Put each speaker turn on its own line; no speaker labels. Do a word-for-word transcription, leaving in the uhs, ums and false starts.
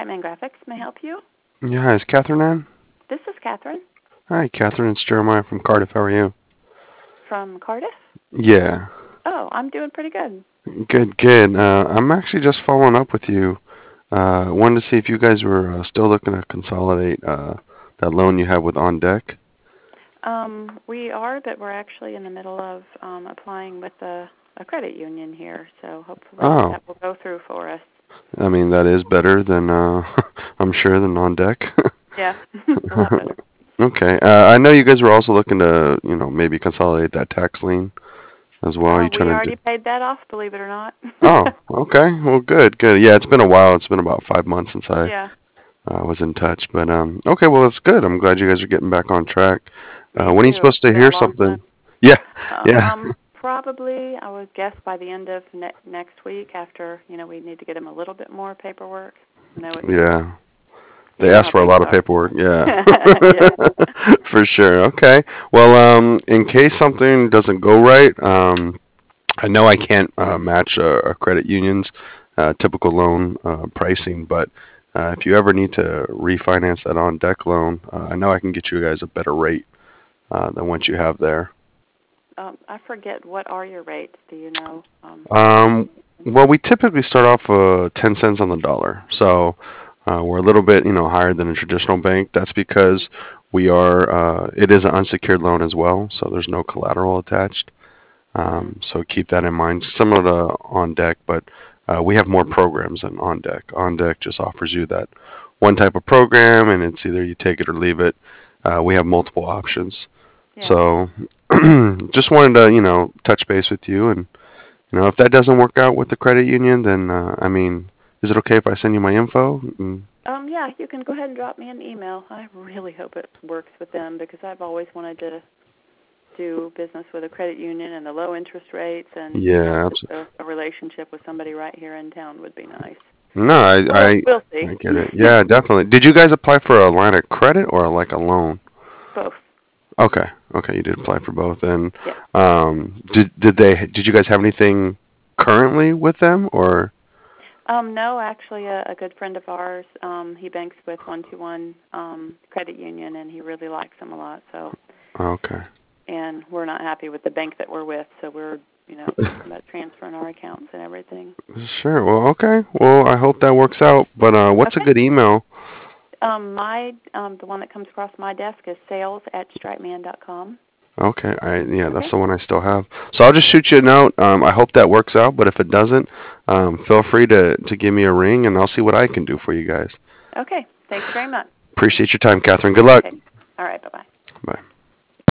Stripeman Graphics. May I help you?
Yeah, hi, is Catherine in?
This is Catherine
Hi, Catherine. It's Jeremiah from Cardiff. How are you?
from Cardiff.
Yeah,
Oh, I'm doing pretty good.
good, good. Uh, I'm actually just following up with you. Uh, wanted to see if you guys were uh, still looking to consolidate uh, that loan you have with On Deck.
Um, we are, but we're actually in the middle of um, applying with a, a credit union here, so hopefully
Oh,
that will go through for us.
I mean that is better than uh, I'm sure than On Deck.
Yeah, a lot better.
Okay. Uh, I know you guys were also looking to, you know, maybe consolidate that tax lien as well.
Uh,
You
we
trying to
already
do?
paid that off, believe it or not.
Oh, okay. Well, good, good. Yeah, it's been a while. It's been about five months since I
Yeah,
uh, was in touch. But um, okay, well, that's good. I'm glad you guys are getting back on track. Uh,
me
when are you
too.
supposed
It's
to
been a
hear
long time.
something? Yeah, yeah,
Um, probably, I would guess by the end of ne- next week after, you know, we need to get them a little bit more paperwork. I know it's,
yeah.
you
They
know
asked
how
for a
banks
lot of
are.
paperwork. Yeah,
Yeah.
for sure. Okay. Well, um, in case something doesn't go right, um, I know I can't uh, match a, a credit union's uh, typical loan uh, pricing, but uh, if you ever need to refinance that on deck loan, uh, I know I can get you guys a better rate uh, than what you have there.
Um, I forget, what are your rates? Do you know? Um,
Um, well, we typically start off uh, ten cents on the dollar, so uh, we're a little bit, you know, higher than a traditional bank. That's because we are. Uh, it is an unsecured loan as well, so there's no collateral attached.
mm-hmm.
Um, so keep that in mind. Similar to On Deck, but uh, we have more programs than On Deck. On Deck just offers you that one type of program, and it's either you take it or leave it. Uh, we have multiple options.
Yeah.
So just wanted to, you know, touch base with you, and you know, if that doesn't work out with the credit union, then uh, I mean, is it okay if I send you my info? Mm.
Um, yeah, you can go ahead and drop me an email. I really hope it works with them because I've always wanted to do business with a credit union and the low interest rates, and you know,
Yeah,
just
absolutely.
a, a relationship with somebody right here in town would be nice.
No, I,
Well,
I,
we'll see.
I get it. Yeah, definitely. Did you guys apply for a line of credit or like a loan?
Both.
Okay, okay, you did apply for both. And
Yeah.
um, did did they did you guys have anything currently with them or?
Um, no, actually, a, a good friend of ours, um, he banks with one two one um, Credit Union, and he really likes them a lot. So,
Okay.
and we're not happy with the bank that we're with, so we're, you know, thinking about transferring our accounts and everything.
Sure. Well, okay. Well, I hope that works out. But uh, what's a
Okay.
good email?
Um, my um, the one that comes across my desk is sales at stripeman dot com.
Okay. I yeah, that's
Okay.
the one I still have. So I'll just shoot you a note. Um, I hope that works out. But if it doesn't, um, feel free to to give me a ring, and I'll see what I can do for you guys.
Okay. Thank you very much.
Appreciate your time, Catherine. Good luck.
Okay. All right. Bye bye.
Bye.